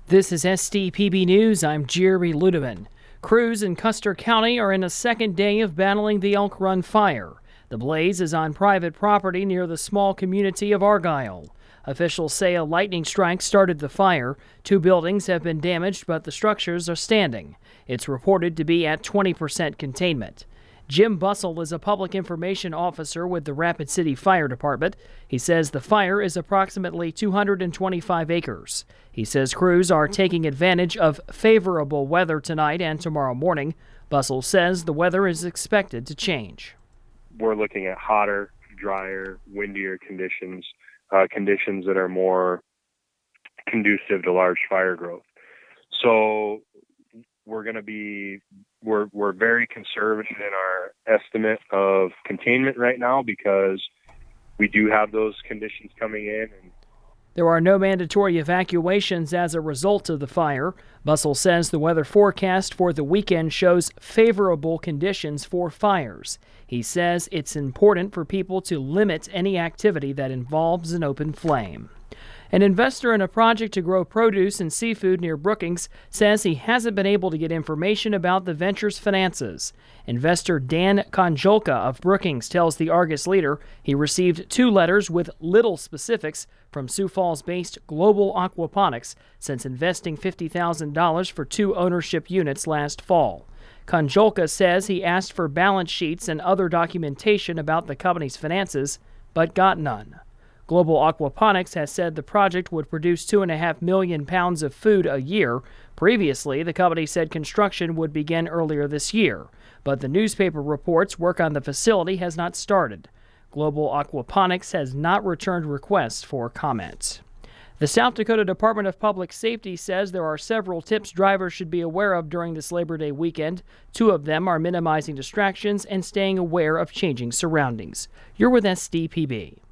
This is SDPB News. I'm Jerry Ludeman. Crews in Custer County are in a second day of battling the Elk Run fire. The blaze is on private property near the small community of Argyle. Officials say a lightning strike started the fire. 2 buildings have been damaged, but the structures are standing. It's reported to be at 20% containment. Jim Bussell is a public information officer with the Rapid City Fire Department. He says the fire is approximately 225 acres. He says crews are taking advantage of favorable weather tonight and tomorrow morning. Bussell says the weather is expected to change. We're looking at hotter, drier, windier conditions, conditions that are more conducive to large fire growth. So we're going to be we're very conservative in our estimate of containment right now because we do have those conditions coming in. There are no mandatory evacuations as a result of the fire. Bussell says the weather forecast for the weekend shows favorable conditions for fires. He says it's important for people to limit any activity that involves an open flame. An investor in a project to grow produce and seafood near Brookings says he hasn't been able to get information about the venture's finances. Investor Dan Konjolka of Brookings tells the Argus Leader he received 2 letters with little specifics from Sioux Falls-based Global Aquaponics since investing $50,000 for 2 ownership units last fall. Konjolka says he asked for balance sheets and other documentation about the company's finances, but got none. Global Aquaponics has said the project would produce 2.5 million pounds of food a year. Previously, the company said construction would begin earlier this year, but the newspaper reports work on the facility has not started. Global Aquaponics has not returned requests for comment. The South Dakota Department of Public Safety says there are several tips drivers should be aware of during this Labor Day weekend. 2 of them are minimizing distractions and staying aware of changing surroundings. You're with SDPB.